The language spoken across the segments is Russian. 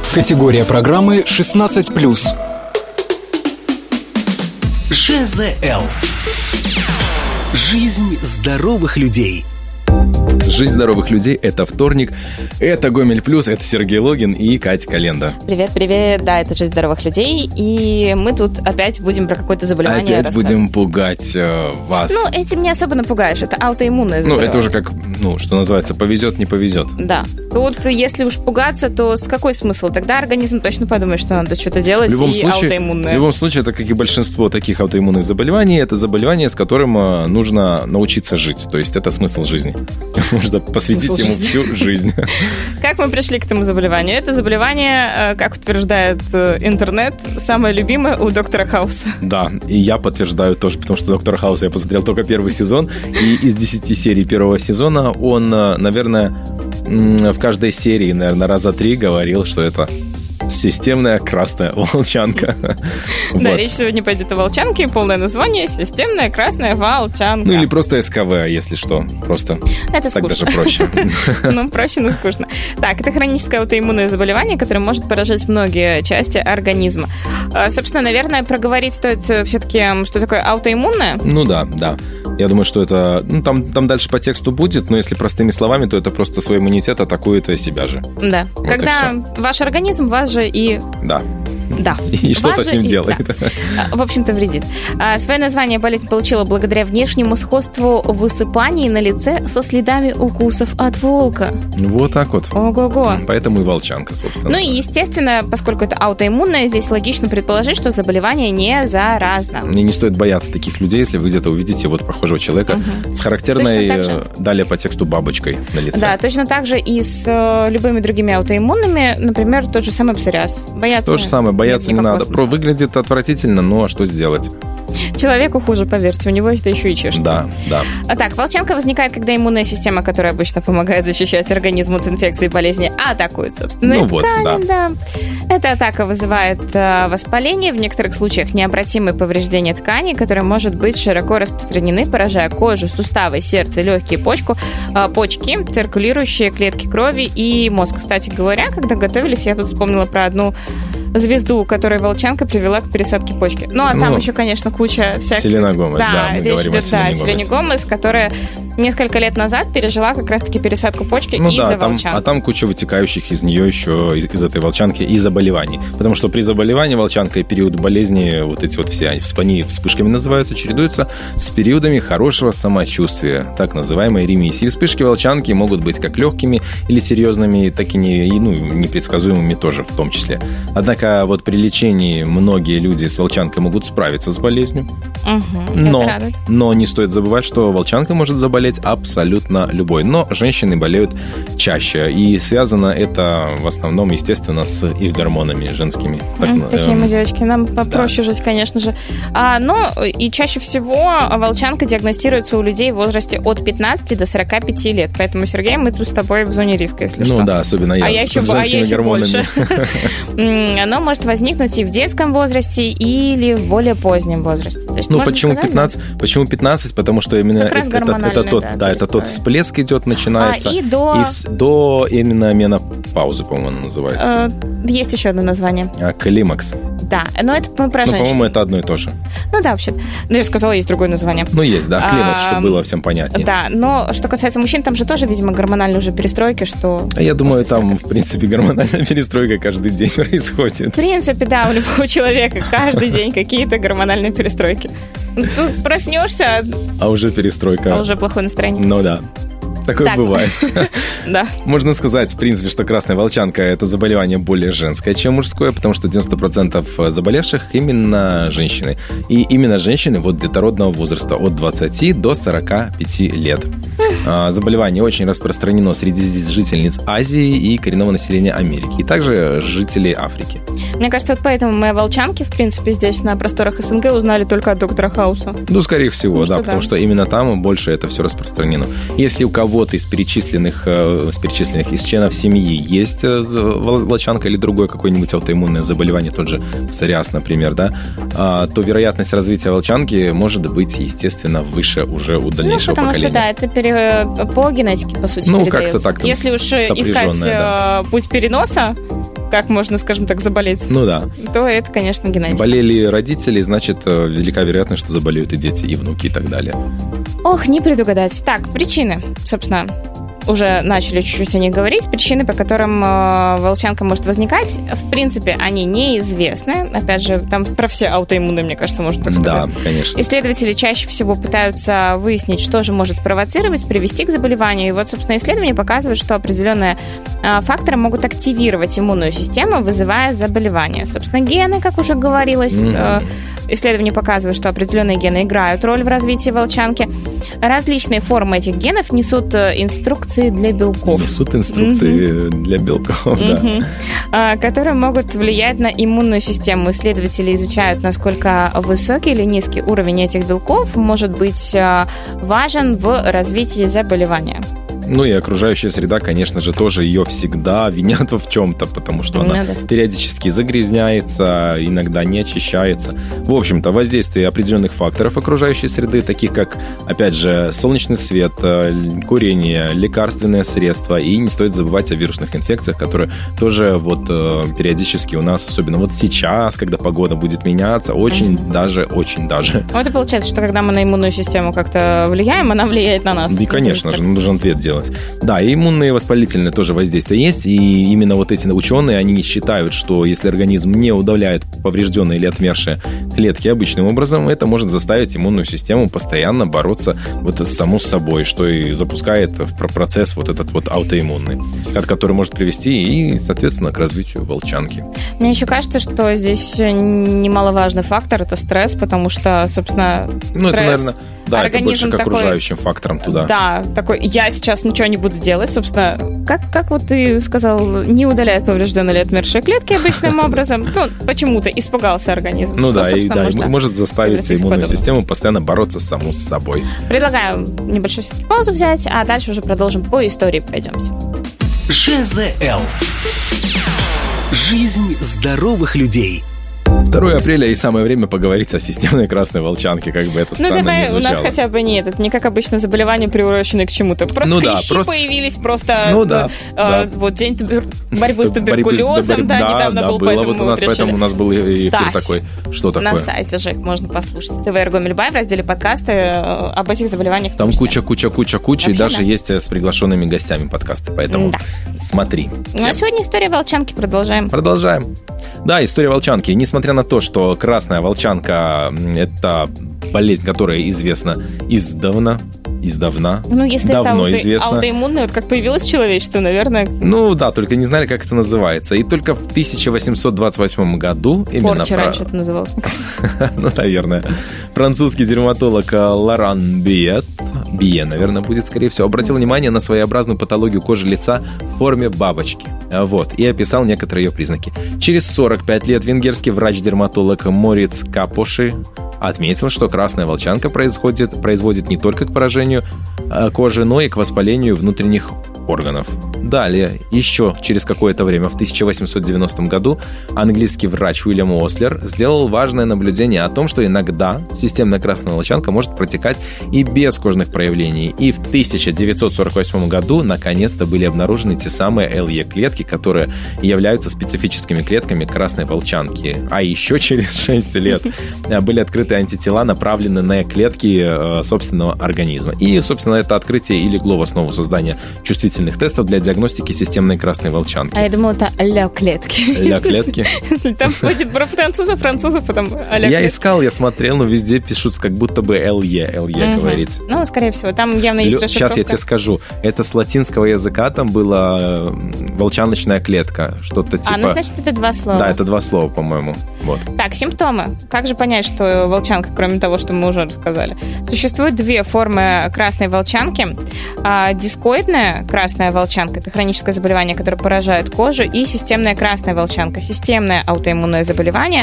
Категория программы 16+. ЖЗЛ. Жизнь здоровых людей. Жизнь здоровых людей – это вторник, это Гомель Плюс, это Сергей Логин и Катя Календа. Привет, да, это «Жизнь здоровых людей», и мы тут опять будем про какое-то заболевание опять будем пугать вас. Ну, этим не особо напугаешь, это аутоиммунное заболевание. Ну, это уже как, что называется, повезет, не повезет. Да, тут если уж пугаться, то с какой смысл? Тогда организм точно подумает, что надо что-то делать, аутоиммунное. В любом случае, это, как и большинство таких аутоиммунных заболеваний, это заболевание, с которым нужно научиться жить, то есть это смысл жизни. Можно посвятить ему всю жизнь. Как мы пришли к этому заболеванию? Это заболевание, как утверждает интернет, самое любимое у доктора Хауса. Да, и я подтверждаю тоже, потому что доктора Хауса я посмотрел только первый сезон, и из 10 серий первого сезона он, наверное, в каждой серии, наверное, раза 3 говорил, что это системная красная волчанка. Да, речь сегодня пойдет о волчанке. Полное название — системная красная волчанка. Ну или просто СКВ, если что. Просто это так скучно. Даже проще. Ну, проще, но скучно. Так, это хроническое аутоиммунное заболевание, которое может поражать многие части организма. Собственно, наверное, проговорить стоит все-таки, что такое аутоиммунное. Ну да. Я думаю, что это... там дальше по тексту будет, но если простыми словами, то это просто свой иммунитет атакует себя же. Да. Вот когда ваш организм вас же и... Да. Да. И что-то с ним делает. Да. В общем-то, вредит. Свое название болезнь получила благодаря внешнему сходству высыпаний на лице со следами укусов от волка. Вот так вот. Ого-го. Поэтому и волчанка, собственно. Ну и, естественно, поскольку это аутоиммунное, здесь логично предположить, что заболевание не заразно. И не стоит бояться таких людей, если вы где-то увидите похожего человека с характерной, далее по тексту, бабочкой на лице. Да, точно так же и с любыми другими аутоиммунными, например, тот же самый псориаз. То же самое, бояться не надо. Выглядит отвратительно, но что сделать? Человеку хуже, поверьте, у него это еще и чешется. Да. Так, волчанка возникает, когда иммунная система, которая обычно помогает защищать организм от инфекций и болезней, атакует собственные ткани. Да. Эта атака вызывает воспаление, в некоторых случаях необратимые повреждения тканей, которые, может быть, широко распространены, поражая кожу, суставы, сердце, легкие, почки, циркулирующие клетки крови и мозг. Кстати говоря, когда готовились, я тут вспомнила про одну звезду, которой волчанка привела к пересадке почки. Там еще, конечно, куча всяких... Селена Гомес, да, мы речь говорим идет о Селене Гомес, которая несколько лет назад пережила как раз-таки пересадку почки из-за волчанки. А там куча вытекающих из нее еще, из этой волчанки, и заболеваний. Потому что при заболевании волчанкой период болезни, эти все вспышками называются, чередуются с периодами хорошего самочувствия, так называемой ремиссии. Вспышки волчанки могут быть как легкими или серьезными, так и непредсказуемыми тоже в том числе. Однако при лечении многие люди с волчанкой могут справиться с болезнью. Но не стоит забывать, что волчанкой может заболеть абсолютно любой. Но женщины болеют чаще. И связано это в основном, естественно, с их гормонами женскими. Такие мы, девочки, нам попроще жить, конечно же. Но и чаще всего волчанка диагностируется у людей в возрасте от 15 до 45 лет. Поэтому, Сергей, мы тут с тобой в зоне риска, если что. Ну да, особенно я с женскими гормонами. Оно может возникнуть и в детском возрасте, или в более позднем возрасте. Почему 15? Почему 15? Потому что именно это тот всплеск идет, начинается. И до именно менопаузы, по-моему, называется. Есть еще одно название. Климакс. Да, но это мы про женщин. По-моему, это одно и то же. Да, вообще. Я сказала, есть другое название. Есть, да, климакс, чтобы было всем понятнее. Да, но что касается мужчин, там же тоже, видимо, гормональные уже перестройки, что... Я думаю, там, в принципе, гормональная перестройка каждый день происходит. В принципе, да, у любого человека каждый день какие-то гормональные перестройки. Тут проснешься... А уже перестройка. А уже плохое настроение. Ну да. Такое бывает. Да. Можно сказать, в принципе, что красная волчанка – это заболевание более женское, чем мужское, потому что 90% заболевших именно женщины. И именно женщины детородного возраста от 20 до 45 лет. Заболевание очень распространено среди жительниц Азии и коренного населения Америки, и также жителей Африки. Мне кажется, поэтому мы о волчанке, в принципе, здесь на просторах СНГ узнали только от доктора Хауса. Скорее всего, потому что именно там больше это все распространено. Если у кого-то из перечисленных из членов семьи есть волчанка или другое какое-нибудь аутоиммунное заболевание, тот же псориаз, например, то вероятность развития волчанки может быть, естественно, выше уже у дальнейшего поколения. Потому что, это по генетике, по сути, передается. Как-то так. Если уж искать путь переноса, как можно, скажем так, заболеть, то это, конечно, генетика. Болели родители, значит, велика вероятность, что заболеют и дети, и внуки, и так далее. Ох, не предугадать. Так, причины, собственно, уже начали чуть-чуть о них говорить. Причины, по которым волчанка может возникать, в принципе, они неизвестны. Опять же, там про все аутоиммунные, мне кажется, можно так сказать. Да, конечно. Исследователи чаще всего пытаются выяснить, что же может спровоцировать, привести к заболеванию. И вот, собственно, исследования показывают, что определенные факторы могут активировать иммунную систему, вызывая заболевания. Собственно, гены, как уже говорилось, исследования показывают, что определенные гены играют роль в развитии волчанки. Различные формы этих генов несут инструкции для белков. Несут инструкции для белков, да. Которые могут влиять на иммунную систему. Исследователи изучают, насколько высокий или низкий уровень этих белков может быть важен в развитии заболевания. Ну и окружающая среда, конечно же, тоже ее всегда винят в чем-то, потому что она периодически загрязняется, иногда не очищается. В общем-то, воздействие определенных факторов окружающей среды, таких как, опять же, солнечный свет, курение, лекарственные средства, и не стоит забывать о вирусных инфекциях, которые тоже вот периодически у нас, особенно вот сейчас, когда погода будет меняться, очень даже. Вот и получается, что когда мы на иммунную систему как-то влияем, она влияет на нас. И, конечно же, нужен ответ делать. Да, и иммунные воспалительные тоже воздействия есть, и именно вот эти ученые, они считают, что если организм не удаляет поврежденные или отмершие клетки обычным образом, это может заставить иммунную систему постоянно бороться вот саму с собой, что и запускает процесс вот этот вот аутоиммунный, который может привести и, соответственно, к развитию волчанки. Мне еще кажется, что здесь немаловажный фактор – это стресс, потому что, собственно, стресс... это, наверное, да, это больше к такой, окружающим факторам туда. Да, такой, я сейчас ничего не буду делать, собственно, как вот ты сказал, не удаляет поврежденные или отмершие клетки обычным образом, почему-то испугался организм. И может заставить иммунную систему постоянно бороться саму с собой. Предлагаю небольшую все-таки паузу взять, а дальше уже продолжим по истории пройдемся. ЖЗЛ. Жизнь здоровых людей. 2 апреля и самое время поговорить о системной красной волчанке, как бы это странно не звучало. У нас хотя бы не как обычно заболевание, приуроченное к чему-то. Просто клещи появились, вот день борьбы с туберкулезом, недавно был, поэтому у нас был эфир такой. Что такое? На сайте же их можно послушать. ТВ Эргомель Бай в разделе подкасты об этих заболеваниях. Там куча, и даже есть с приглашенными гостями подкасты, поэтому смотри. А сегодня история волчанки, продолжаем. Да, история волчанки. Несмотря на то, что красная волчанка – это болезнь, которая известна издавна. Если давно это аутоиммунная, вот как появилось человечество, наверное... только не знали, как это называется. И только в 1828 году... Порча раньше это называлось, мне кажется. Наверное. Французский дерматолог Лоран Бие, наверное, будет, скорее всего, обратил внимание на своеобразную патологию кожи лица в форме бабочки. И описал некоторые ее признаки. Через 45 лет венгерский врач-дерматолог Мориц Капоши отметил, что красная волчанка производит не только к поражению кожи, но и к воспалению внутренних органов. Далее, еще через какое-то время, в 1890 году, английский врач Уильям Ослер сделал важное наблюдение о том, что иногда системная красная волчанка может протекать и без кожных проявлений. И в 1948 году наконец-то были обнаружены те самые LE-клетки, которые являются специфическими клетками красной волчанки. А еще через 6 лет были открыты антитела, направленные на клетки собственного организма. И, собственно, это открытие и легло в основу создания чувствительных тестов для диагностики системной красной волчанки. А я думала, это ля-клетки. Ля-клетки? Там будет про французов, потом ля-клетки. Я искал, я смотрел, но везде пишут, как будто бы LE говорить. Скорее всего, там явно есть расшифровка. Сейчас я тебе скажу. Это с латинского языка, там была волчаночная клетка, что-то типа... значит, это 2 слова. Да, это 2 слова, по-моему. Так, симптомы. Как же понять, что волчанка, кроме того, что мы уже рассказали? Существует 2 формы красной волчанки. Дискоидная красная волчанка – это хроническое заболевание, которое поражает кожу, и системная красная волчанка – системное аутоиммунное заболевание,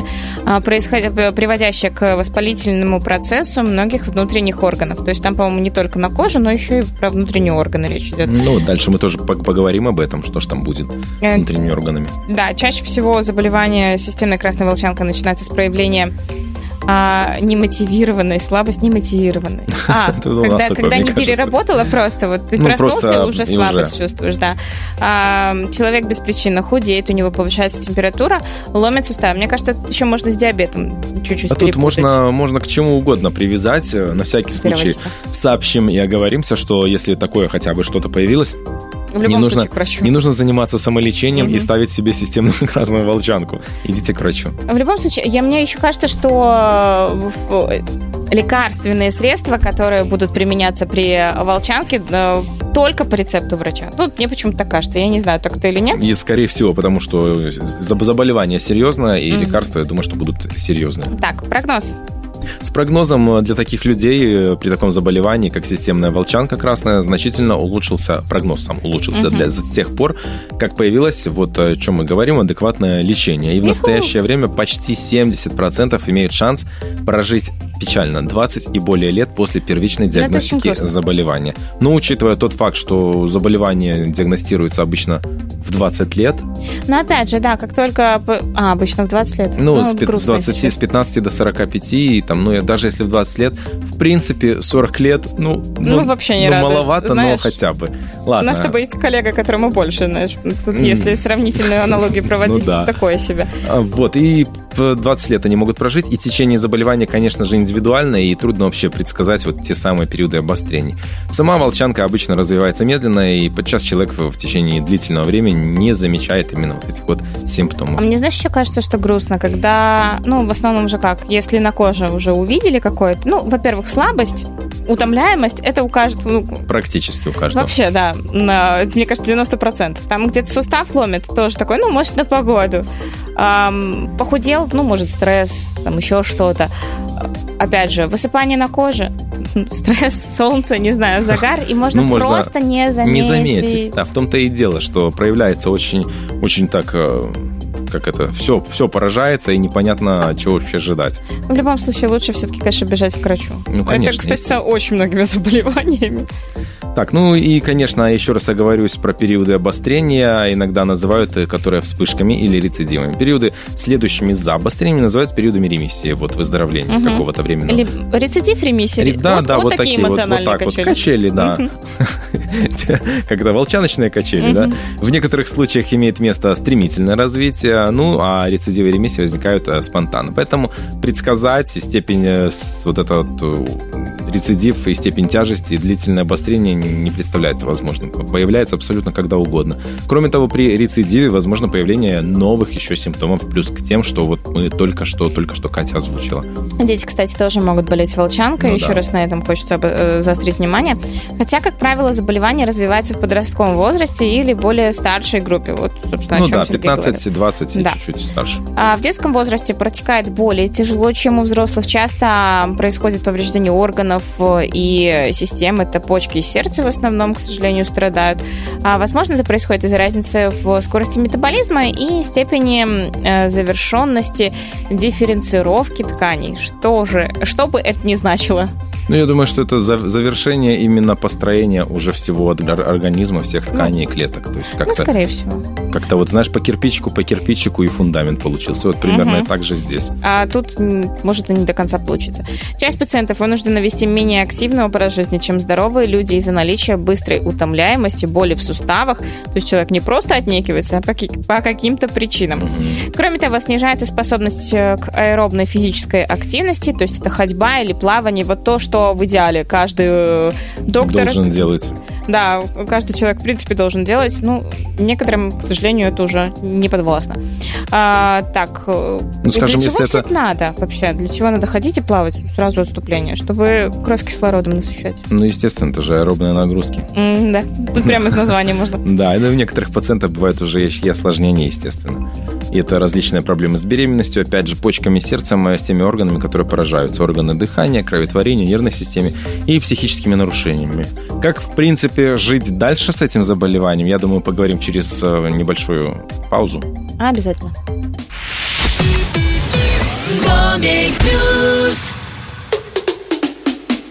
приводящее к воспалительному процессу многих внутренних органов. То есть там, по-моему, не только на кожу, но еще и про внутренние органы речь идет. Дальше мы тоже поговорим об этом, что же там будет с внутренними органами. Да, чаще всего заболевание системной красной волчанкой начинается с проявления немотивированная слабость, немотивированная. Когда не переработала просто, вот ты проснулся, уже слабость чувствуешь, да. Человек беспричинно худеет, у него повышается температура, ломит суставы. Мне кажется, это еще можно с диабетом чуть-чуть перепутать. Тут можно к чему угодно привязать. На всякий случай сообщим и оговоримся, что если такое хотя бы что-то появилось, не нужно заниматься самолечением и ставить себе системную красную волчанку. Идите к врачу. В любом случае, мне еще кажется, что лекарственные средства, которые будут применяться при волчанке, только по рецепту врача. Мне почему-то так кажется. Я не знаю, так это или нет. И, скорее всего, потому что заболевание серьезное, и лекарства, я думаю, что будут серьезные. Так, прогноз. С прогнозом для таких людей при таком заболевании, как системная волчанка красная, значительно улучшился, прогноз сам улучшился с тех пор, как появилось, вот о чем мы говорим, адекватное лечение. И в настоящее время почти 70% имеют шанс прожить печально 20 и более лет после первичной диагностики заболевания. Но учитывая тот факт, что заболевание диагностируется обычно в 20 лет. Но опять же, да, как только... обычно в 20 лет. С 15 до 45, и даже если в 20 лет, в принципе, 40 лет, вообще не радует. Маловато, знаешь, но хотя бы. Ладно. У нас с тобой есть коллега, которому больше, знаешь. Тут, если сравнительную аналогию проводить, такое себе. И в 20 лет они могут прожить, и течение заболевания, конечно же, индивидуальное, и трудно вообще предсказать те самые периоды обострений. Сама волчанка обычно развивается медленно, и подчас человек в течение длительного времени не замечает именно этих симптомов. А мне, знаешь, еще кажется, что грустно, когда, в основном же как, если на коже уже увидели какое-то, во-первых, слабость, утомляемость, это у каждого... Практически у каждого. Вообще, да. Мне кажется, 90%. Там где-то сустав ломит, тоже такой, может, на погоду. Похудел, может, стресс, еще что-то. Опять же, высыпание на коже, стресс, солнце, не знаю, загар, и можно просто не заметить. Не заметить, да. В том-то и дело, что проявляется очень, очень так... все поражается, и непонятно, чего вообще ожидать. В любом случае, лучше все-таки, конечно, бежать к врачу. Конечно, это, кстати, с очень многими заболеваниями. Так, и, конечно, еще раз оговорюсь про периоды обострения, иногда называют, которые вспышками или рецидивами. Периоды, следующими за обострением, называют периодами ремиссии, выздоровления какого-то времени. Или рецидив, ремиссия. Вот такие эмоциональные качели. Качели, да. Когда волчаночные качели, да. В некоторых случаях имеет место стремительное развитие, а рецидивы и ремиссии возникают спонтанно. Поэтому предсказать степень рецидив и степень тяжести и длительное обострение не представляется возможным. Появляется абсолютно когда угодно. Кроме того, при рецидиве возможно появление новых еще симптомов, плюс к тем, что мы только что Катя озвучила. Дети, кстати, тоже могут болеть волчанкой. Еще раз на этом хочется заострить внимание. Хотя, как правило, заболевание развивается в подростковом возрасте или более старшей группе. Собственно, о чем Сергей говорит. 15-20 и чуть-чуть старше. В детском возрасте протекает более тяжело, чем у взрослых. Часто происходит повреждение органов и систем. Это почки и сердце в основном, к сожалению, страдают. Возможно, это происходит из-за разницы в скорости метаболизма и степени завершенности дифференцировки тканей. Что бы это ни значило. Я думаю, что это завершение именно построения уже всего организма, всех тканей и клеток. То есть как-то, скорее всего. Как-то знаешь, по кирпичику и фундамент получился. Примерно так же здесь. А тут может и не до конца получиться. Часть пациентов вынуждена вести менее активный образ жизни, чем здоровые люди из-за наличия быстрой утомляемости, боли в суставах. То есть человек не просто отнекивается, а по каким-то причинам. Кроме того, снижается способность к аэробной физической активности, то есть это ходьба или плавание. То, что в идеале каждый доктор... должен делать. Да, каждый человек, в принципе, должен делать. Некоторым, к сожалению, это уже не подвластно. Скажем, для чего все это надо вообще? Для чего надо ходить и плавать сразу отступление? Чтобы кровь кислородом насыщать. Естественно, это же аэробные нагрузки. Да, тут прямо из названия можно. Да, и у некоторых пациентов бывают уже и осложнения, естественно. И это различные проблемы с беременностью, опять же, почками, сердцем, с теми органами, которые поражаются. Органы дыхания, кроветворения, нервной системе и психическими нарушениями. Как, в принципе, жить дальше с этим заболеванием, я думаю, поговорим через небольшую паузу. Обязательно.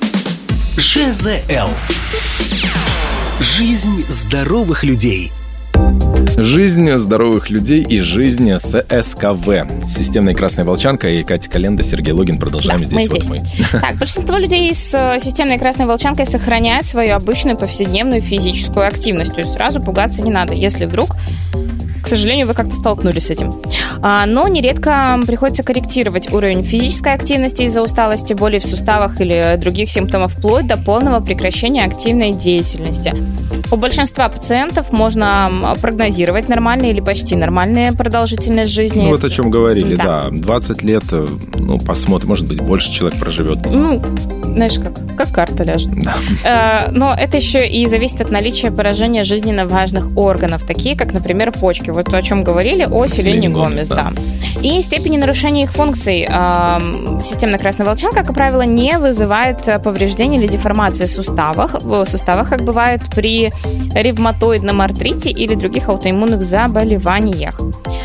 ЖЗЛ. Жизнь здоровых людей. Жизнь здоровых людей и жизнь с СКВ. Системная красная волчанка и Катя Календа, Сергей Логин. Продолжаем здесь. Мы. Так, большинство людей с системной красной волчанкой сохраняют свою обычную повседневную физическую активность. То есть сразу пугаться не надо, если вдруг, к сожалению, вы как-то столкнулись с этим. Но нередко приходится корректировать уровень физической активности из-за усталости, боли в суставах или других симптомов, вплоть до полного прекращения активной деятельности. У большинства пациентов можно прогнозировать нормальные или почти нормальные продолжительность жизни. Ну, вот о чем говорили, да. 20 лет, посмотрим, может быть, больше человек проживет. Знаешь, как карта ляжет. Да. Но это еще и зависит от наличия поражения жизненно важных органов, такие как, например, почки. Вот о чем говорили о Селене Гомес. Да. И степени нарушения их функций. Системная красная волчанка, как правило, не вызывает повреждений или деформации в суставах, как бывает при ревматоидном артрите или других аутоиммунных заболеваниях.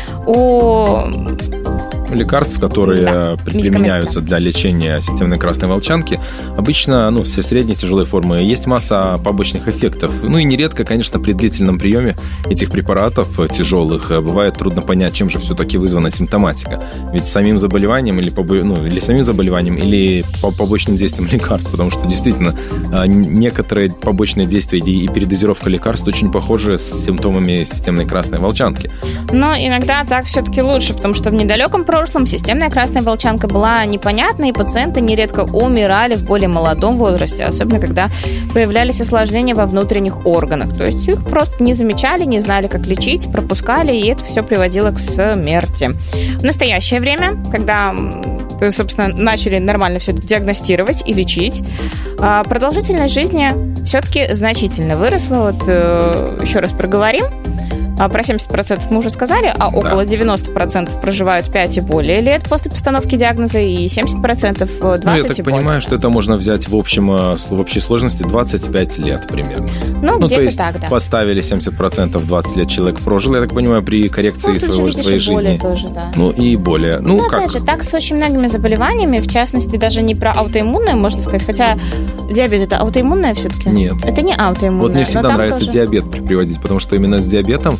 Лекарств, которые применяются для лечения системной красной волчанки, обычно, все средние тяжелые формы. Есть масса побочных эффектов. И нередко, конечно, при длительном приеме этих препаратов тяжелых бывает трудно понять, чем же все-таки вызвана симптоматика. Ведь самим заболеванием или самим заболеванием, или побочным действием лекарств, потому что действительно некоторые побочные действия и передозировка лекарств очень похожи с симптомами системной красной волчанки. Но иногда так все-таки лучше, потому что в недалеком прошлом системная красная волчанка была непонятна, и пациенты нередко умирали в более молодом возрасте, особенно когда появлялись осложнения во внутренних органах. То есть их просто не замечали, не знали, как лечить, пропускали, и это все приводило к смерти. В настоящее время, когда, собственно, начали нормально все это диагностировать и лечить, продолжительность жизни все-таки значительно выросла. Еще раз проговорим. Про 70% мы уже сказали, а около 90% проживают 5 и более лет после постановки диагноза, и 70% 20 и более. Я так понимаю, что это можно взять в общей сложности 25 лет примерно. Где-то то есть так, да. Поставили 70%, 20 лет человек прожил, я так понимаю, при коррекции своей жизни. Более тоже, да. И более. Опять же, так с очень многими заболеваниями, в частности, даже не про аутоиммунное, можно сказать, хотя диабет – это аутоиммунное все-таки? Нет. Это не аутоиммунное. Мне всегда нравится диабет приводить, потому что именно с диабетом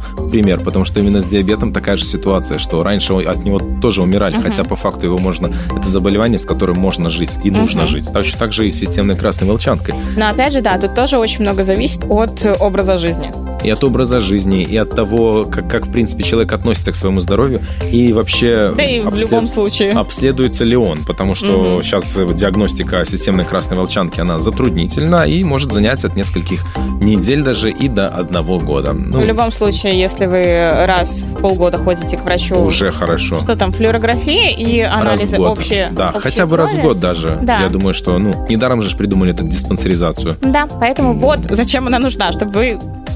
такая же ситуация, что раньше от него тоже умирали, хотя по факту это заболевание, с которым можно жить и нужно жить. Так же и с системной красной волчанкой. Но опять же, тут тоже очень много зависит от образа жизни. И от образа жизни, и от того, как в принципе, человек относится к своему здоровью, и вообще да и в любом случае обследуется ли он, потому что сейчас диагностика системной красной волчанки, она затруднительна и может занять от нескольких недель даже и до 1 года. В любом случае, если вы раз в полгода ходите к врачу... Уже хорошо. Что там, флюорография и анализы общие? Да, хотя бы раз в год даже. Да. Я думаю, что недаром же придумали эту диспансеризацию. Да, поэтому зачем она нужна, чтобы вы...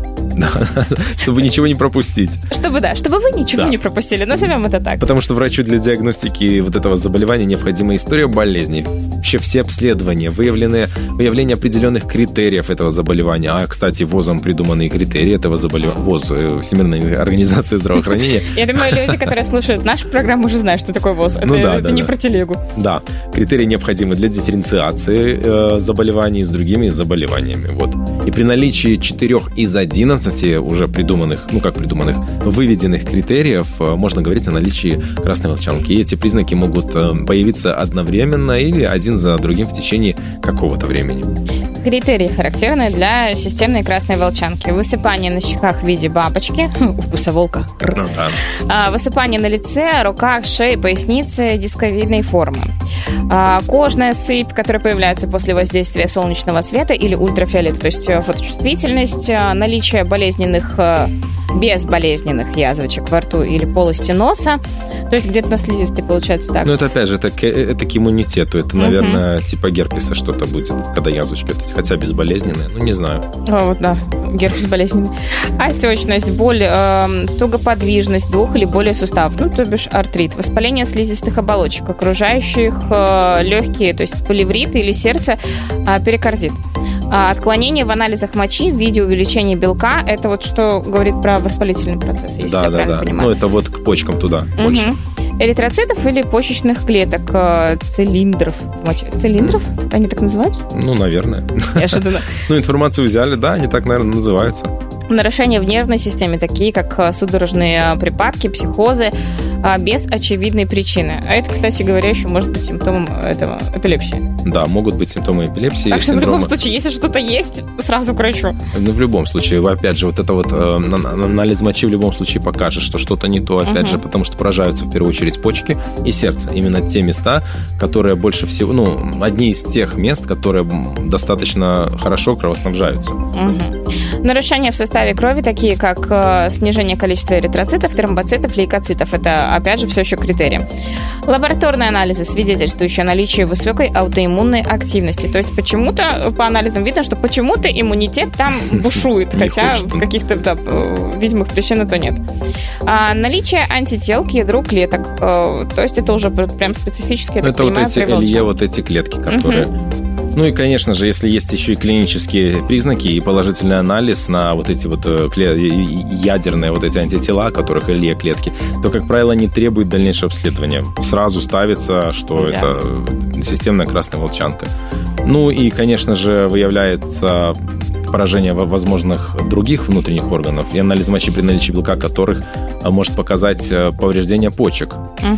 Чтобы ничего не пропустить. Чтобы вы ничего не пропустили, назовем это так. Потому что врачу для диагностики этого заболевания необходима история болезни, вообще все обследования, выявление определенных критериев этого заболевания. Кстати, ВОЗом придуманные критерии этого заболевания. ВОЗ, Всемирная организация здравоохранения. Я думаю, люди, которые слушают нашу программу, уже знают, что такое ВОЗ. Это не про телегу. Да, критерии необходимы для дифференциации заболеваний с другими заболеваниями. И при наличии 4 из 11 уже выведенных критериев можно говорить о наличии красной волчанки. И эти признаки могут появиться одновременно или один за другим в течение какого-то времени. Критерии характерны для системной красной волчанки. Высыпание на щеках в виде бабочки, укуса волка. Высыпание на лице, руках, шее, пояснице дисковидной формы. Кожная сыпь, которая появляется после воздействия солнечного света или ультрафиолета, то есть фоточувствительность, наличие безболезненных язвочек во рту или полости носа, то есть где-то на слизистой получается так. Это опять же, это к иммунитету, это, наверное, типа герпеса что-то будет, когда язвочки, хотя безболезненные, не знаю. Герпес болезненный. Отечность, боль, тугоподвижность 2 или более суставов, то бишь артрит, воспаление слизистых оболочек, окружающих легкие, то есть полеврит или сердце, перикардит. Отклонение в анализах мочи в виде увеличения белка, это что говорит про воспалительный процесс, если я правильно понимаю. Это к почкам туда больше. Эритроцитов или почечных клеток, цилиндров в моче. Цилиндров? Они так называются? Наверное. Неожиданно. Информацию взяли, они так, наверное, называются. Нарушения в нервной системе, такие как судорожные припадки, психозы, без очевидной причины. А это, кстати говоря, еще может быть симптомом этого эпилепсии. Да, могут быть симптомы эпилепсии. Так что в любом случае, если что-то есть, сразу к врачу. Ну, в любом случае, опять же, вот это вот анализ мочи в любом случае покажет, что что-то не то, опять же, потому что поражаются в первую очередь почки и сердце. Именно те места, которые больше всего, ну, одни из тех мест, которые достаточно хорошо кровоснабжаются. Нарушения в составе крови, такие как снижение количества эритроцитов, тромбоцитов, лейкоцитов. Это, опять же, все еще критерии. Лабораторные анализы, свидетельствующие о наличии высокой аутоиммунной активности. То есть почему-то по анализам видно, что почему-то иммунитет там бушует, хотя каких-то видимых причин это нет. Наличие антител к ядру клеток. То есть это уже прям специфически, я так понимаю, это вот эти ЛЕ, вот эти клетки, которые... Ну и, конечно же, если есть еще и клинические признаки и положительный анализ на вот эти вот ядерные вот эти антитела, которых ЛЕ клетки, то, как правило, не требует дальнейшего обследования. Сразу ставится, что это системная красная волчанка. Ну и, конечно же, выявляется поражение возможных других внутренних органов и анализ мочи при наличии белка, которых может показать повреждение почек.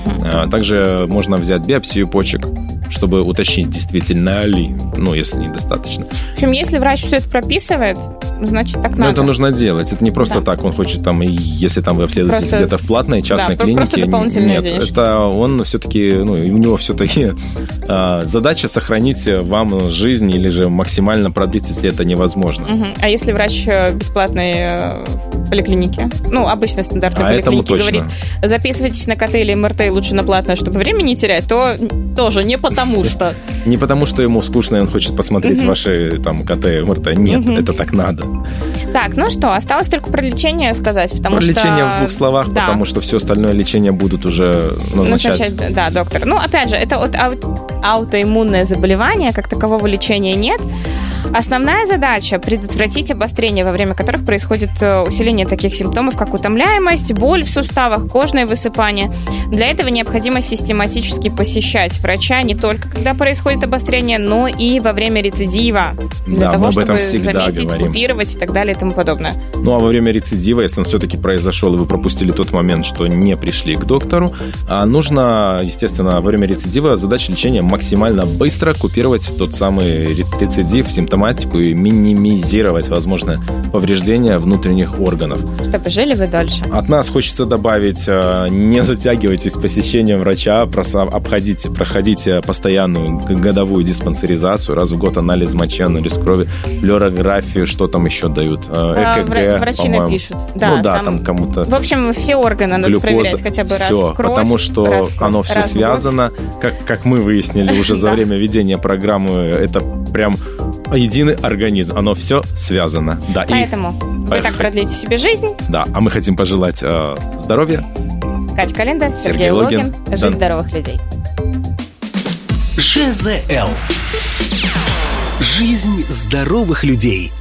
Также можно взять биопсию почек, чтобы уточнить, действительно ли, ну, если недостаточно. В общем, если врач все это прописывает, значит, так надо. Но это нужно делать. Это не просто так, он хочет там, если там вы обследуетесь где-то в платной частной клинике. Просто дополнительные денежки. Нет, это он все-таки, ну, у него все-таки задача сохранить вам жизнь или же максимально продлить, если это невозможно. А если врач бесплатной поликлиники, ну, обычной стандартной поликлиники, говорит, записывайтесь на КТ или МРТ, и лучше на платное, чтобы время не терять, то тоже не потому что. Не потому что ему скучно, и он хочет посмотреть ваши там КТ, МРТ. Нет, это так надо. Так, ну что, осталось только про лечение сказать, потому что... Про лечение в двух словах, потому что все остальное лечение будут уже назначать. Да, доктор. Ну, опять же, это вот аутоиммунное заболевание, как такового лечения нет. Основная задача – предотвратить обострения, во время которых происходит усиление таких симптомов, как утомляемость, боль в суставах, кожные высыпания. Для этого необходимо систематически посещать врача не только когда происходит обострение, но и во время рецидива. Для того, чтобы заметить, купировать и так далее и тому подобное. Ну, а во время рецидива, если он все-таки произошел, и вы пропустили тот момент, что не пришли к доктору, нужно, естественно, во время рецидива задача лечения максимально быстро купировать тот самый рецидив, симптоматику и минимизировать возможное повреждение внутренних органов. Чтобы жили вы дольше. От нас хочется добавить, не затягивайтесь с посещением врача, проходите постоянную годовую диспансеризацию, раз в год анализ мочи, анализ крови, флюорографию, что там еще дают, ЭКГ, врачи по-моему. Напишут. Да, ну да, там кому-то... В общем, все органы надо проверять хотя бы раз в кровь. Потому что оно все связано, как мы выяснили уже за время ведения программы, это прям единый организм, оно все связано. Да, поэтому вы так продлите себе жизнь. Да, а мы хотим пожелать здоровья. Катя Калинда, Сергей Логин. Жизнь здоровых людей. ЖЗЛ. Жизнь здоровых людей.